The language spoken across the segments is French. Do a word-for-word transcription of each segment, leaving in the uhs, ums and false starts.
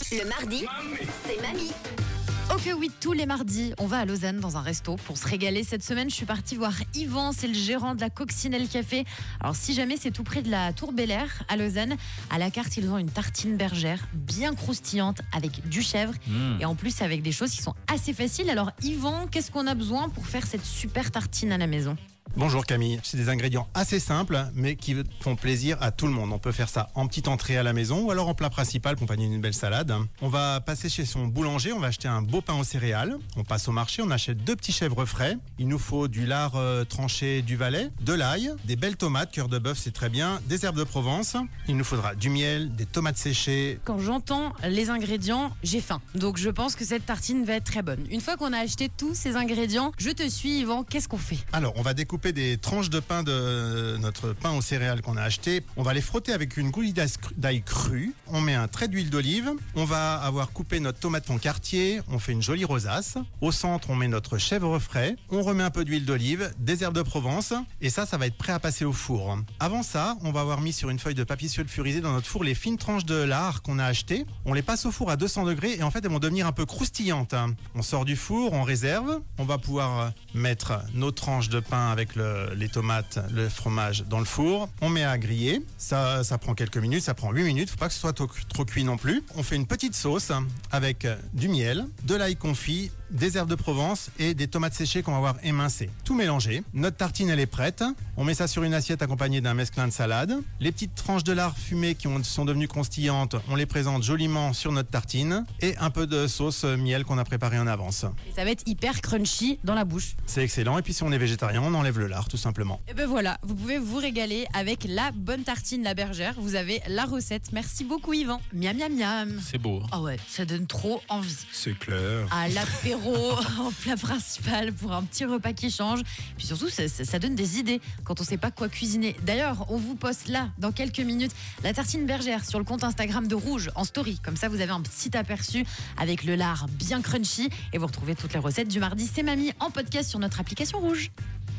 Le mardi, c'est Mamie. Oh que oui, tous les mardis, on va à Lausanne dans un resto pour se régaler. Cette semaine, je suis partie voir Yvan, c'est le gérant de la Coccinelle Café. Alors si jamais c'est tout près de la Tour Bel-Air à Lausanne, à la carte, ils ont une tartine bergère bien croustillante avec du chèvre mmh. et en plus avec des choses qui sont assez faciles. Alors Yvan, qu'est-ce qu'on a besoin pour faire cette super tartine à la maison ? Bonjour Camille, c'est des ingrédients assez simples mais qui font plaisir à tout le monde. On peut faire ça en petite entrée à la maison ou alors en plat principal accompagné d'une belle salade. On va passer chez son boulanger, on va acheter un beau pain aux céréales. On passe au marché, on achète deux petits chèvres frais. Il nous faut du lard euh, tranché du Valais, de l'ail, des belles tomates, cœur de bœuf c'est très bien, des herbes de Provence. Il nous faudra du miel, des tomates séchées. Quand j'entends les ingrédients, j'ai faim. Donc je pense que cette tartine va être très bonne. Une fois qu'on a acheté tous ces ingrédients, je te suis Yvan, qu'est-ce qu'on fait ? Alors on va découper des tranches de pain de notre pain aux céréales qu'on a acheté. On va les frotter avec une goulie d'ail cru. On met un trait d'huile d'olive. On va avoir coupé notre tomate en quartier. On fait une jolie rosace. Au centre, on met notre chèvre frais. On remet un peu d'huile d'olive, des herbes de Provence. Et ça, ça va être prêt à passer au four. Avant ça, on va avoir mis sur une feuille de papier sulfurisé dans notre four les fines tranches de lard qu'on a achetées. On les passe au four à deux cents degrés et en fait, elles vont devenir un peu croustillantes. On sort du four, on réserve. On va pouvoir mettre nos tranches de pain avec le, les tomates, le fromage dans le four. On met à griller. Ça, ça prend quelques minutes, ça prend huit minutes. Faut pas que ce soit trop, trop cuit non plus. On fait une petite sauce avec du miel, de l'ail confit, des herbes de Provence et des tomates séchées qu'on va avoir émincées. Tout mélangé. Notre tartine, elle est prête. On met ça sur une assiette accompagnée d'un mesclin de salade. Les petites tranches de lard fumé qui ont, sont devenues croustillantes, on les présente joliment sur notre tartine et un peu de sauce miel qu'on a préparée en avance. Et ça va être hyper crunchy dans la bouche. C'est excellent. Et puis si on est végétarien, on enlève le lard tout simplement. Et ben voilà, vous pouvez vous régaler avec la bonne tartine La Bergère. Vous avez la recette. Merci beaucoup Yvan. Miam miam miam. C'est beau. Ah ouais, ça donne trop envie. C'est clair. À l'apéro, en plat principal pour un petit repas qui change. Puis surtout, ça, ça, ça donne des idées quand on sait pas quoi cuisiner. D'ailleurs, on vous poste là, dans quelques minutes, la tartine bergère sur le compte Instagram de Rouge en story. Comme ça, vous avez un petit aperçu avec le lard bien crunchy. Et vous retrouvez toutes les recettes du mardi C'est Mamie en podcast sur notre application Rouge.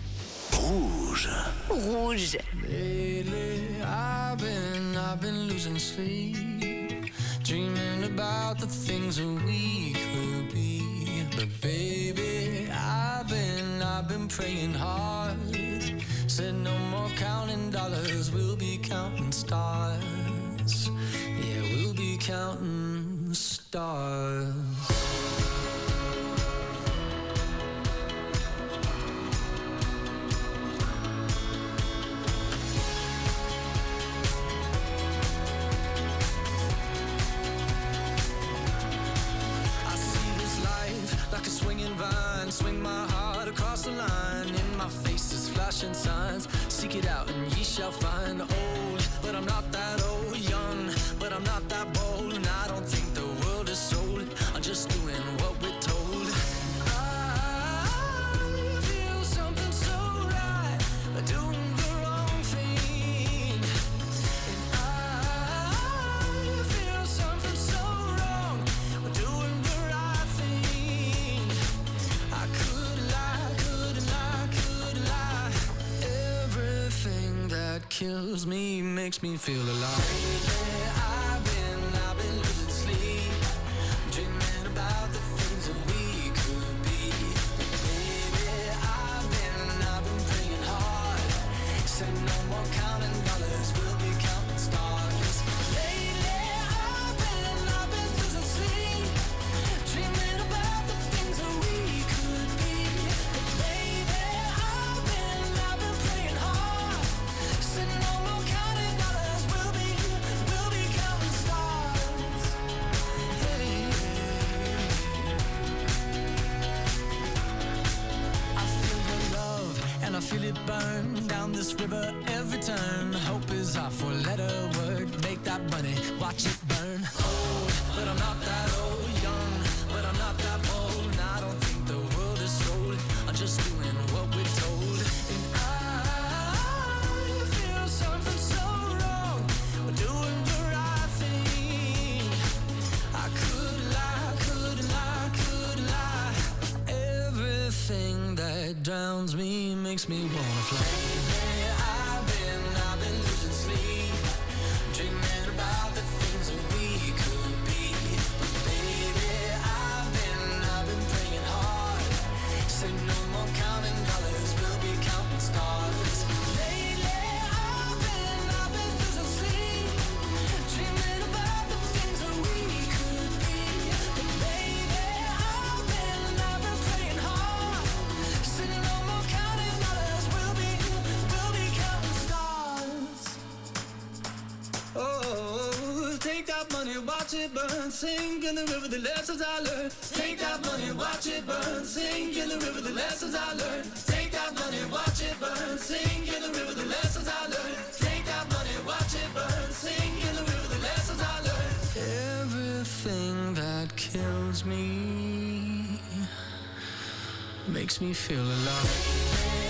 Rouge. Rouge. Lately, I've been, I've been losing sleep, dreaming about the things that we could be. But baby, I've been, I've been praying hard. Said no more counting dollars, we'll be counting stars. Yeah, we'll be counting stars. Swing my heart across the line. In my face is flashing signs. Seek it out and ye shall find. Old, but I'm not that old. Young, but I'm not that bold. And I don't think the world is sold. I'm just doing what we're told. I feel something so right, but doing the wrong thing. And I feel something so wrong, but doing the right thing. I could lie, could lie, could lie. Everything that kills me makes me feel alive. Lately, I've been, I've been losing sleep, dreaming about the things that we could be. Baby, I've been, I've been praying hard. Said no more counting dollars, we'll be counting stars. Lately, I've been, I've been losing sleep, dreaming about the things that we could be. Baby, I've been, I've been praying hard. Said no more counting dollars, we'll be, we'll be counting stars. Hey. I feel your love and I feel it burn down this river every turn. Hope is our four-letter word. Make that money, watch it burn. Old, but I'm not that old. Young, but I'm not that bold. And I don't think the world is sold. I'm just doing what we're told. And I feel something so wrong, but doing the right thing. I could lie, could lie, could lie. Everything that drowns me makes me wanna fly. Lately, I've been, I've been losing sleep, dreaming about the things that we could be. But watch it burn. Sing in the river the lessons I learned. Take that money, watch it burn. Sing in the river the lessons I learned. Take that money, watch it burn. Sing in the river the lessons I learned. Take that money, watch it burn. Sing in the river the lessons I learned. Everything that kills me makes me feel alive.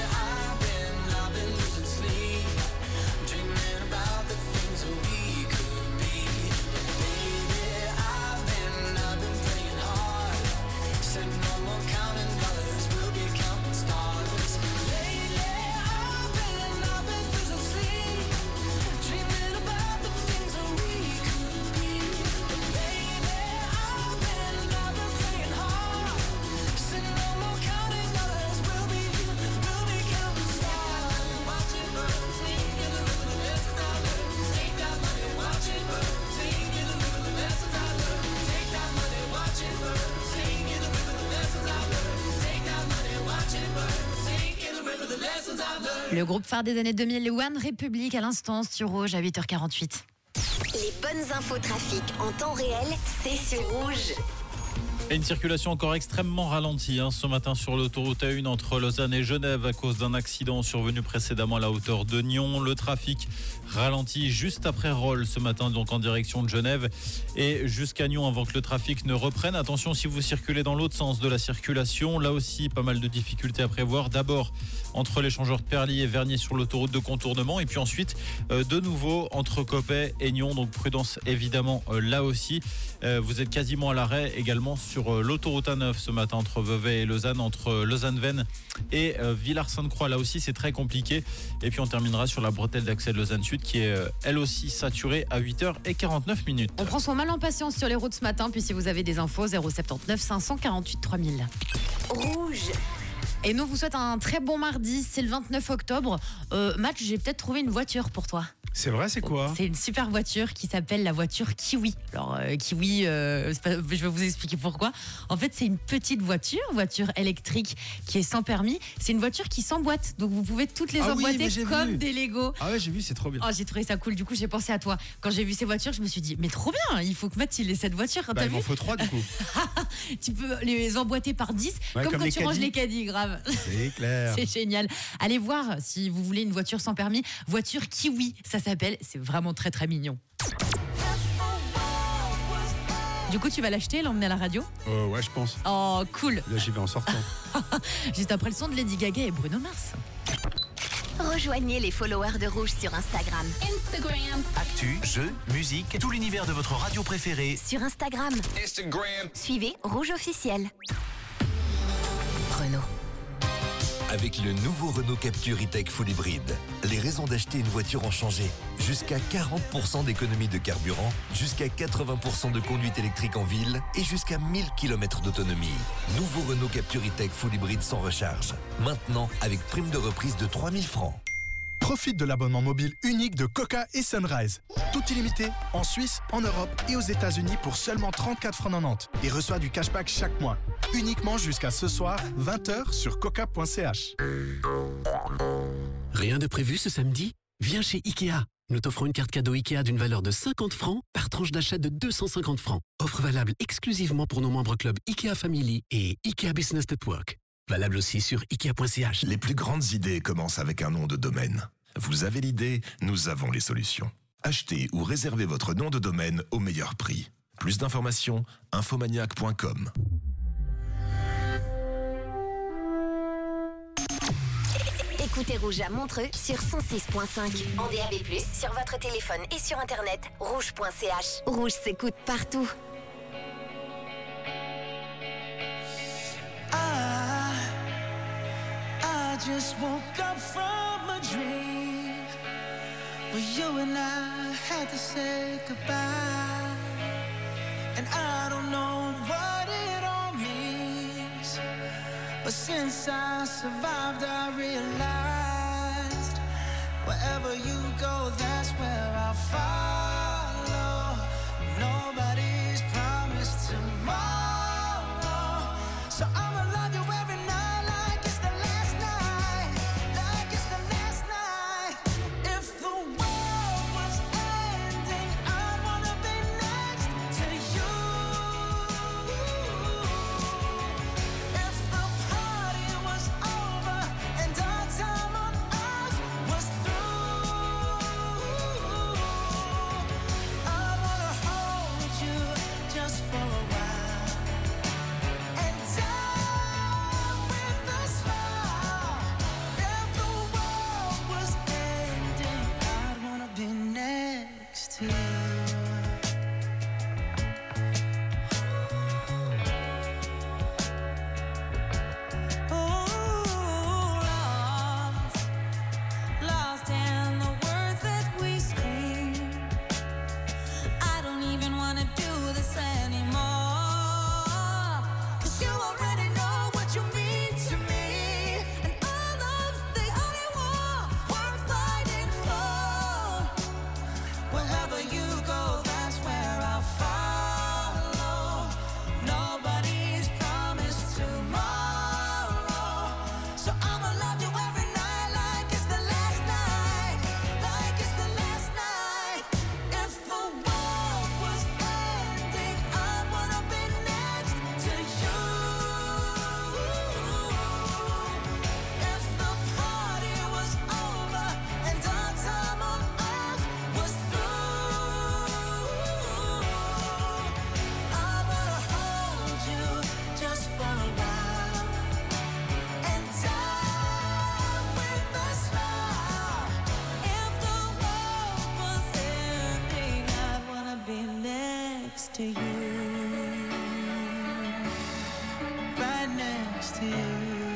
Le groupe phare des années deux mille, One Republic, à l'instant sur Rouge à huit heures quarante-huit. Les bonnes infos trafic en temps réel, c'est sur Rouge. Et une circulation encore extrêmement ralentie hein, ce matin sur l'autoroute A un entre Lausanne et Genève à cause d'un accident survenu précédemment à la hauteur de Nyon. Le trafic ralentit juste après Rolle ce matin, donc en direction de Genève et jusqu'à Nyon avant que le trafic ne reprenne. Attention si vous circulez dans l'autre sens de la circulation, là aussi pas mal de difficultés à prévoir. D'abord entre l'échangeur de Perly et Vernier sur l'autoroute de contournement et puis ensuite euh, de nouveau entre Coppet et Nyon, donc prudence évidemment euh, là aussi. Euh, vous êtes quasiment à l'arrêt également sur Sur l'autoroute A neuf ce matin entre Vevey et Lausanne, entre Lausanne-Vennes et Villars-Sainte-Croix. Là aussi, c'est très compliqué. Et puis, on terminera sur la bretelle d'accès de Lausanne-Sud qui est elle aussi saturée à huit heures quarante-neuf minutes. On prend son mal en patience sur les routes ce matin. Puis, si vous avez des infos, zéro sept neuf cinq cent quarante-huit trois mille. Rouge. Et nous, on vous souhaite un très bon mardi. C'est le vingt-neuf octobre. Euh, Matt, j'ai peut-être trouvé une voiture pour toi. C'est vrai, c'est quoi? C'est une super voiture qui s'appelle la voiture Kiwi. Alors euh, Kiwi, euh, c'est pas, je vais vous expliquer pourquoi. En fait, c'est une petite voiture, voiture électrique qui est sans permis. C'est une voiture qui s'emboîte, donc vous pouvez toutes les Ah oui, emboîter mais j'ai comme vu. des Legos. Ah ouais, j'ai vu, c'est trop bien. Oh, j'ai trouvé ça cool. Du coup, j'ai pensé à toi. Quand j'ai vu ces voitures, je me suis dit, mais trop bien. Il faut que Matt il ait cette voiture. Bah, T'as il vu m'en faut trois du coup. Tu peux les emboîter par dix, Ouais, comme, comme quand les tu ranges caddies. les caddies, grave. C'est clair. C'est génial. Allez voir si vous voulez une voiture sans permis. Voiture Kiwi, ça s'appelle. C'est vraiment très très mignon. Du coup, tu vas l'acheter, l'emmener à la radio? Euh, ouais, je pense. Oh, cool. Là, j'y vais en sortant. Juste après le son de Lady Gaga et Bruno Mars. Rejoignez les followers de Rouge sur Instagram. Instagram. Actu, jeux, musique, tout l'univers de votre radio préférée. Sur Instagram. Suivez Rouge officiel. Renault. Avec le nouveau Renault Captur E-Tech Full Hybride, les raisons d'acheter une voiture ont changé. Jusqu'à quarante pour cent d'économie de carburant, jusqu'à quatre-vingts pour cent de conduite électrique en ville et jusqu'à mille kilomètres d'autonomie. Nouveau Renault Captur E-Tech Full Hybride sans recharge. Maintenant, avec prime de reprise de trois mille francs. Profite de l'abonnement mobile unique de Coca et Sunrise. Tout illimité, en Suisse, en Europe et aux États-Unis pour seulement trente-quatre francs quatre-vingt-dix. Et reçoit du cashback chaque mois. Uniquement jusqu'à ce soir, vingt heures sur coca point c h. Rien de prévu ce samedi? Viens chez Ikea. Nous t'offrons une carte cadeau Ikea d'une valeur de cinquante francs par tranche d'achat de deux cent cinquante francs. Offre valable exclusivement pour nos membres club Ikea Family et Ikea Business Network. Valable aussi sur ikea point c h. Les plus grandes idées commencent avec un nom de domaine. Vous avez l'idée, nous avons les solutions. Achetez ou réservez votre nom de domaine au meilleur prix. Plus d'informations, infomaniac point com. Écoutez Rouge à Montreux sur cent six point cinq. En D A B plus, sur votre téléphone et sur internet, rouge point c h. Rouge s'écoute partout. I, I just woke up from a dream where you and I had to say goodbye. And I don't know what it all means, but since I survived I realized wherever you go, that's where I'll follow. Nobody's promised tomorrow, so I'ma love you every night like it's the last night, like it's the last night. If the world was ending, I'd wanna be next to to you. Right next to you.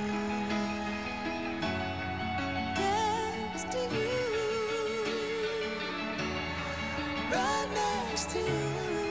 Next to you. Right next to you.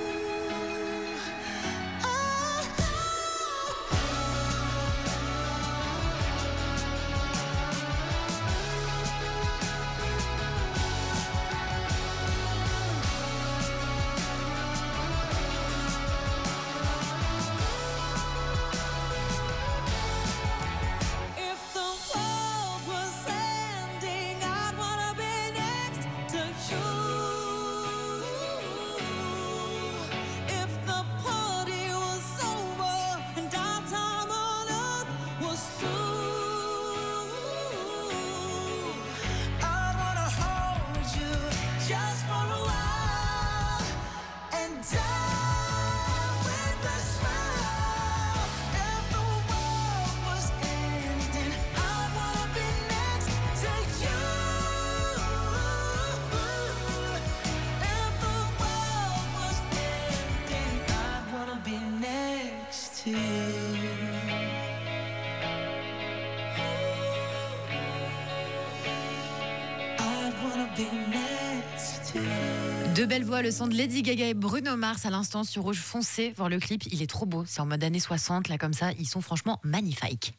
De belles voix, le son de Lady Gaga et Bruno Mars à l'instant sur Rouge. Foncé voir le clip, il est trop beau. C'est en mode années soixante, là comme ça, ils sont franchement magnifiques.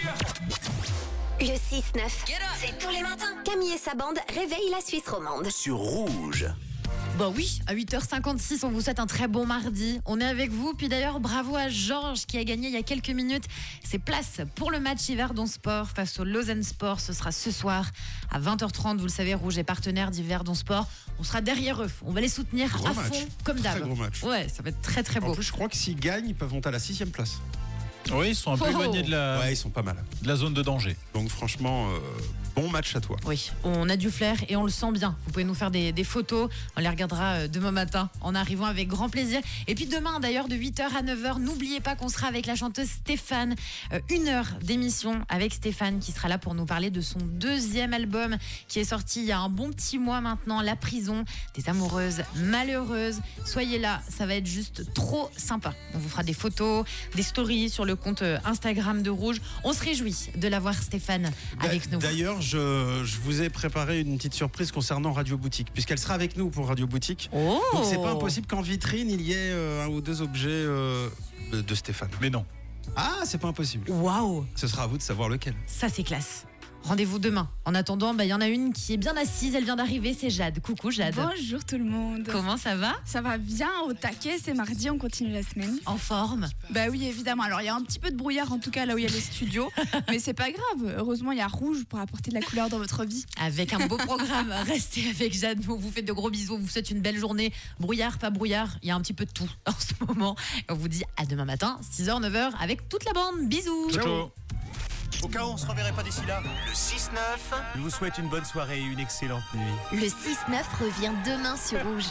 Le six neuf, c'est tous les matins. Camille et sa bande réveillent la Suisse romande. Sur Rouge. Bah oui, à huit heures cinquante-six, on vous souhaite un très bon mardi. On est avec vous, puis d'ailleurs bravo à Georges qui a gagné il y a quelques minutes ses places pour le match Yverdon Sport face au Lausanne Sport. Ce sera ce soir à vingt heures trente, vous le savez, Rouge est partenaire d'Yverdon Sport. On sera derrière eux, on va les soutenir Gros à match. fond comme Très d'hab. gros match. Ouais, ça va être très très beau. En plus, je crois que s'ils gagnent, ils peuvent monter à la sixième place. Oui, ils sont un peu Oh. éloignés de la, Ouais, ils sont pas mal. de la zone de danger. Donc franchement, euh, bon match à toi. Oui, on a du flair et on le sent bien. Vous pouvez nous faire des, des photos, on les regardera euh, demain matin en arrivant avec grand plaisir. Et puis demain d'ailleurs de huit heures à neuf heures, n'oubliez pas qu'on sera avec la chanteuse Stéphane. Euh, une heure d'émission avec Stéphane qui sera là pour nous parler de son deuxième album qui est sorti il y a un bon petit mois maintenant, La Prison, des amoureuses malheureuses. Soyez là, ça va être juste trop sympa. On vous fera des photos, des stories sur le compte euh, Instagram de Rouge. On se réjouit de l'avoir Stéphane avec nous. D'ailleurs, je, je vous ai préparé une petite surprise concernant Radio Boutique, puisqu'elle sera avec nous pour Radio Boutique. Oh. Donc c'est pas impossible qu'en vitrine, il y ait euh, un ou deux objets euh, de, de Stéphane. Mais non. Ah, c'est pas impossible. Waouh, Ce sera à vous de savoir lequel. ça c'est classe. Rendez-vous demain. En attendant, bah, il y en a une qui est bien assise, elle vient d'arriver, c'est Jade. Coucou Jade. Bonjour tout le monde. Comment ça va? Ça va bien au taquet, c'est mardi, on continue la semaine. En forme? Bah oui, évidemment. Alors il y a un petit peu de brouillard en tout cas là où il y a les studios, mais c'est pas grave. Heureusement, il y a Rouge pour apporter de la couleur dans votre vie. Avec un beau programme. Restez avec Jade, on vous fait de gros bisous, on vous souhaite une belle journée. Brouillard, pas brouillard, il y a un petit peu de tout en ce moment. Et on vous dit à demain matin, six heures, neuf heures, avec toute la bande. Bisous. Ciao. Au cas où on se reverrait pas d'ici là, Le six neuf. je vous souhaite une bonne soirée et une excellente nuit. Le six neuf revient demain sur Rouge.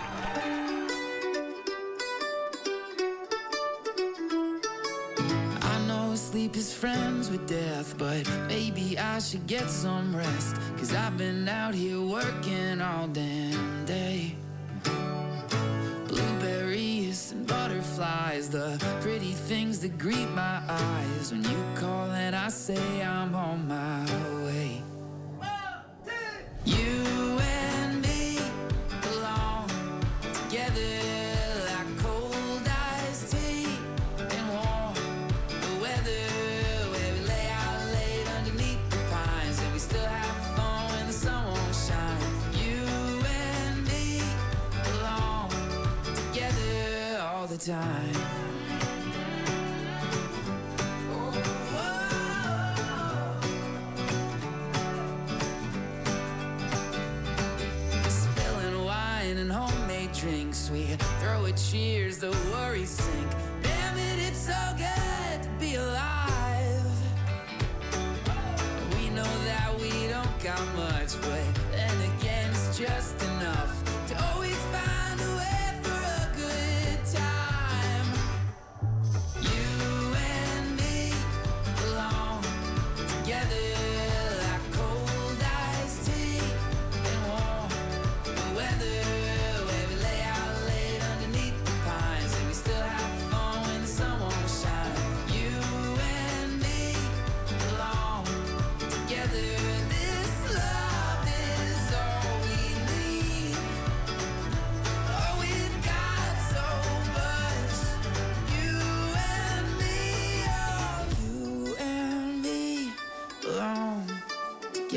I know sleep is friends with death, but maybe I should get some rest. Cause I've been out here working all damn day. Blueberries and butterflies, the pretty things that greet my eyes. When you call and I say I'm on my way. You and me belong together like cold iced tea and warm the weather, where we lay out late underneath the pines and we still have fun when the sun won't shine. You and me belong together all the time. Spilling wine and homemade drinks, we throw a cheers, the worries sink. Damn it, it's so good to be alive. We know that we don't got much, but then again, it's just enough to always find a way for a good time. You and me belong together like cold iced tea and warm the weather, where we lay out late underneath the pines.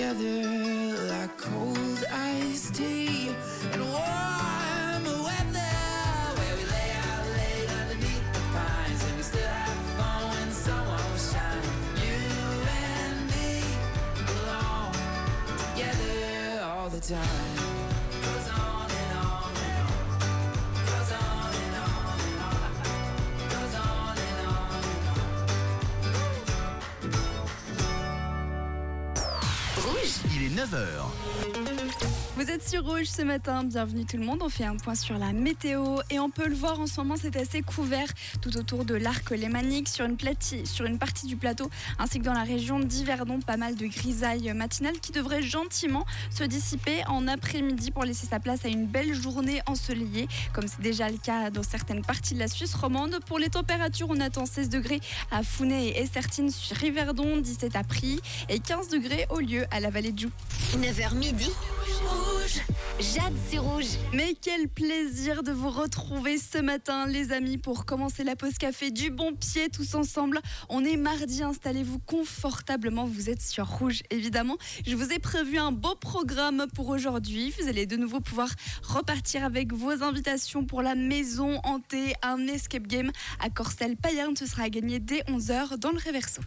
together like cold iced tea and warm weather, where we lay out late underneath the pines and we still have fun when the sun won't shine. You and me belong together all the time. Goes on and on and on. Goes on and on and on. Goes on and on and on. Rouge. Il est neuf heures. Vous êtes sur Rouge ce matin, bienvenue tout le monde. On fait un point sur la météo et on peut le voir en ce moment, c'est assez couvert tout autour de l'arc lémanique, sur une, plati- sur une partie du plateau ainsi que dans la région d'Yverdon. Pas mal de grisailles matinales qui devraient gentiment se dissiper en après-midi pour laisser sa place à une belle journée ensoleillée, comme c'est déjà le cas dans certaines parties de la Suisse romande. Pour les températures, on attend seize degrés à Founet et Essertine sur Yverdon, dix-sept à Prie et quinze degrés au lieu à la vallée de Joux. neuf heures midi. Rouge. Jade, c'est rouge. Mais quel plaisir de vous retrouver ce matin, les amis, pour commencer la pause café du bon pied tous ensemble. On est mardi, installez-vous confortablement. Vous êtes sur Rouge, évidemment. Je vous ai prévu un beau programme pour aujourd'hui. Vous allez de nouveau pouvoir repartir avec vos invitations pour la maison hantée, un escape game à Corsel-Payerne. Ce sera à gagner dès onze heures dans le Réverso.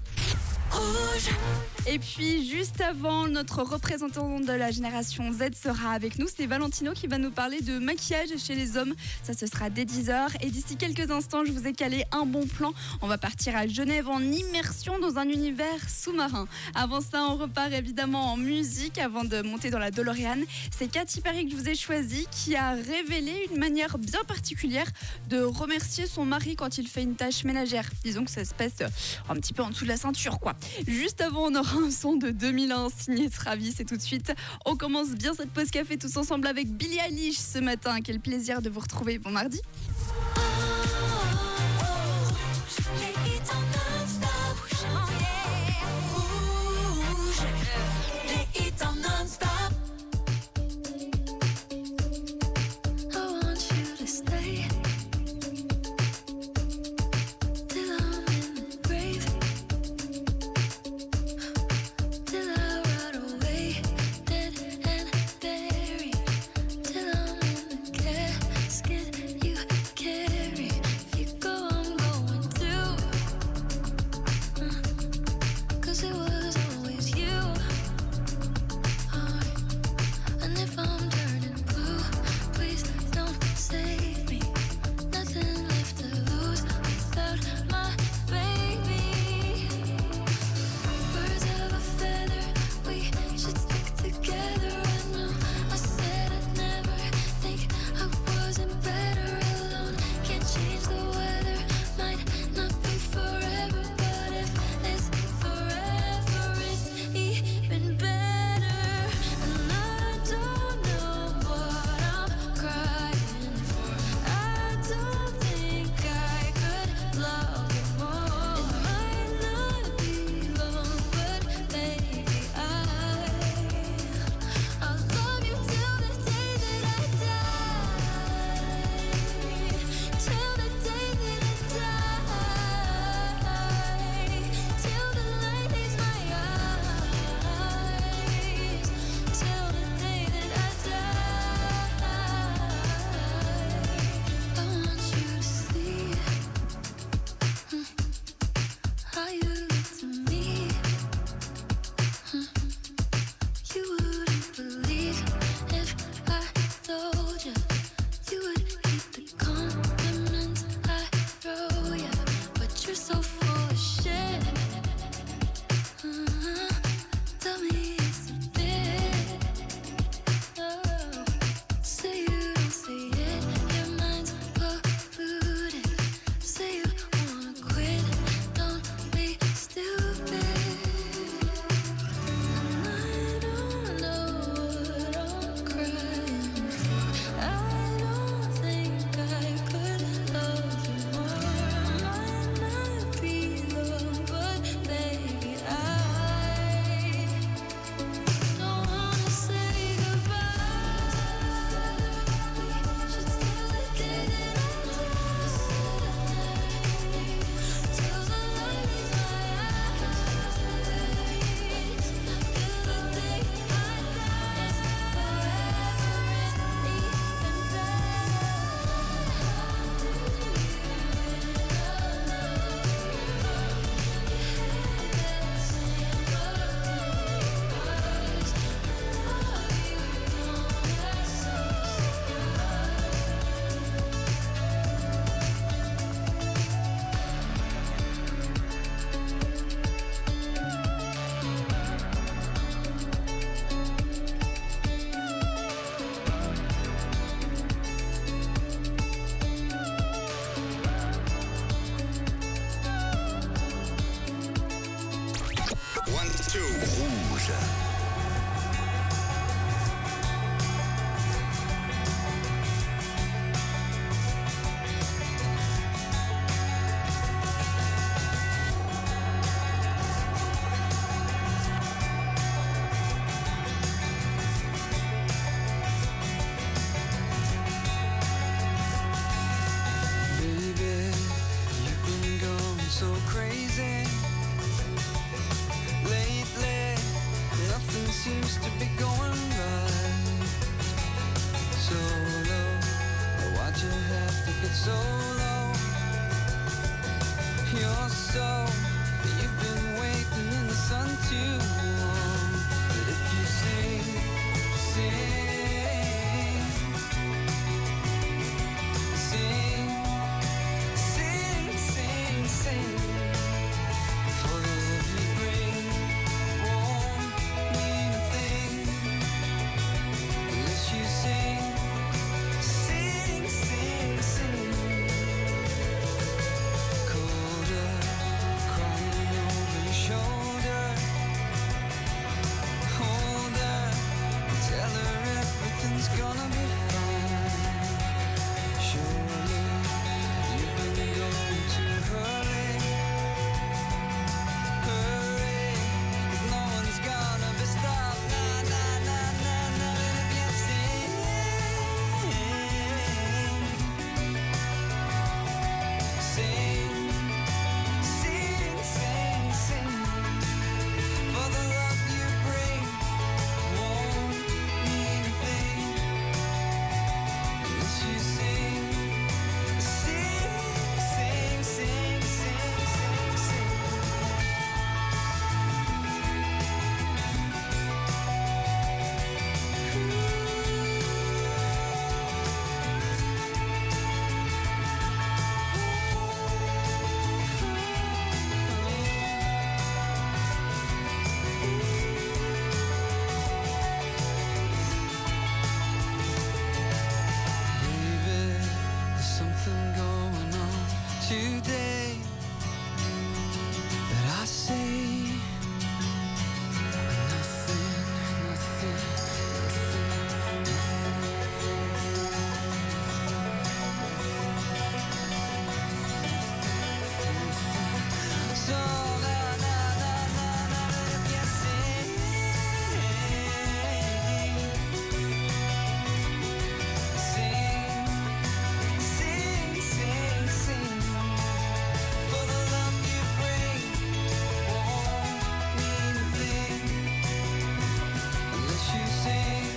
Rouge. Et puis juste avant, notre représentant de la génération Z sera avec nous. C'est Valentino qui va nous parler de maquillage chez les hommes. Ça, ce sera dès dix heures. Et d'ici quelques instants, je vous ai calé un bon plan. On va partir à Genève en immersion dans un univers sous-marin. Avant ça, on repart évidemment en musique avant de monter dans la DeLorean. C'est Katy Perry que je vous ai choisi, qui a révélé une manière bien particulière de remercier son mari quand il fait une tâche ménagère. Disons que ça se passe un petit peu en dessous de la ceinture, quoi. Juste avant, on aura un son de deux mille un signé Travis. Et tout de suite, on commence bien cette pause café tous ensemble avec Billie Eilish ce matin. Quel plaisir de vous retrouver. Bon mardi. be Rouge. Baby, you've been going so crazy lately. Nothing seems to be going right. So low, why'd you have to get so low? You're so, you've been waiting in the sun too long. But if you sing, sing, sing, sing, sing, sing, for the love you bring won't mean a thing unless you sing, sing, sing, sing. Colder, crying over your shoulder. Hold her, tell her everything's gonna be fine. Surely you've been going too early. Hurry, 'cause no one's gonna be stopped. Nah, nah, nah, nah, nah. And if you sing, sing, sing, sing, sing, for the love you bring won't mean a thing unless you sing, sing, sing, sing, sing, sing, sing. Baby, there's something going on today that I say nothing, nothing, nothing. So na na na na na, if you sing, sing, sing, sing, sing, for the love you bring won't mean a thing unless you sing,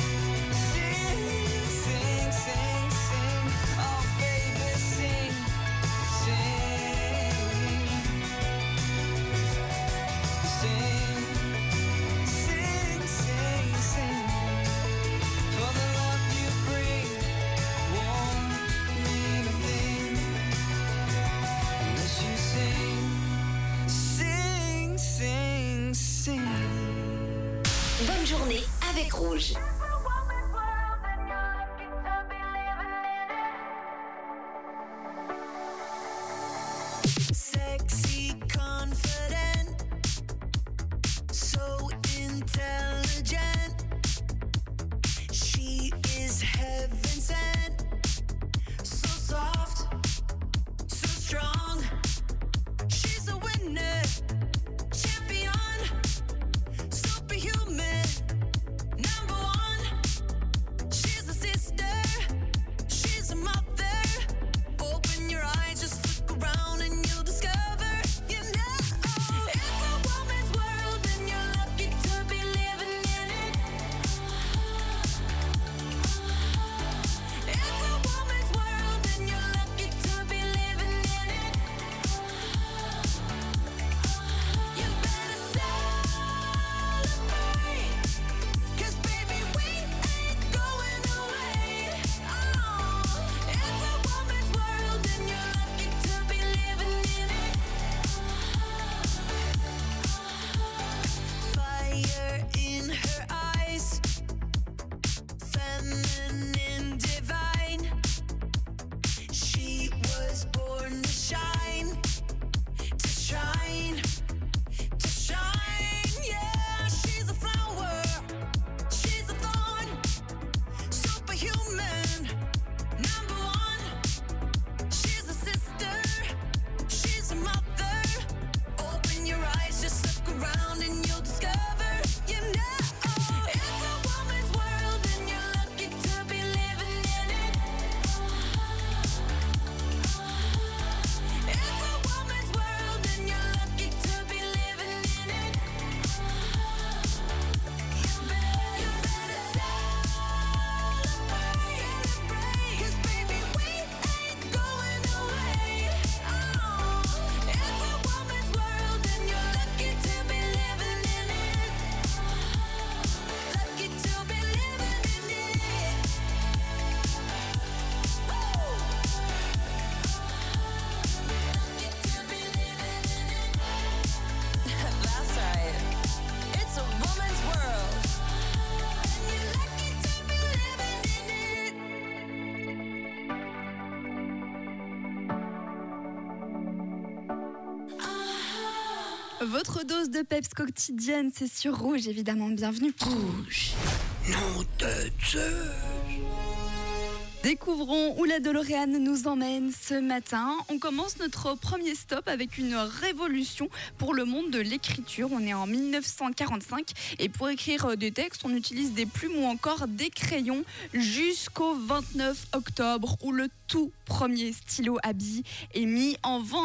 sing, sing, sing, sing. Oh baby, sing, sing, sing, sing, sing, sing, for the love you bring won't mean a thing unless you sing, sing, sing, sing. Bonne journée avec Rouge. Sexy, confident, so intelligent. She is heaven sent, so soft, so strong. She's a winner, champion, superhuman, number one. Votre dose de peps quotidienne, c'est sur Rouge, évidemment. Bienvenue. Rouge. Nom de Zeus. Découvrons où la DeLorean nous emmène ce matin. On commence notre premier stop avec une révolution pour le monde de l'écriture. On est en mille neuf cent quarante-cinq et pour écrire des textes, on utilise des plumes ou encore des crayons jusqu'au vingt-neuf octobre où le tout premier stylo à billes est mis en vente.